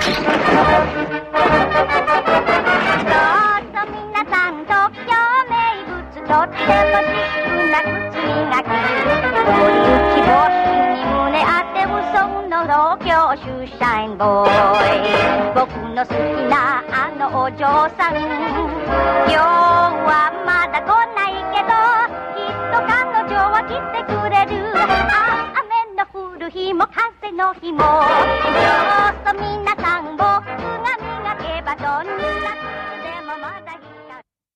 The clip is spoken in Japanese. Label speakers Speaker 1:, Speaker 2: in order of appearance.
Speaker 1: 皆さん東京名物とってもシックな靴磨き折り行き帽子に胸当て嘘の同郷シューシャインボーイ僕の好きなあのお嬢さん今日はまだ来ないけどきっと彼女は来てくれる雨の降る日も風の日もちょっとみんな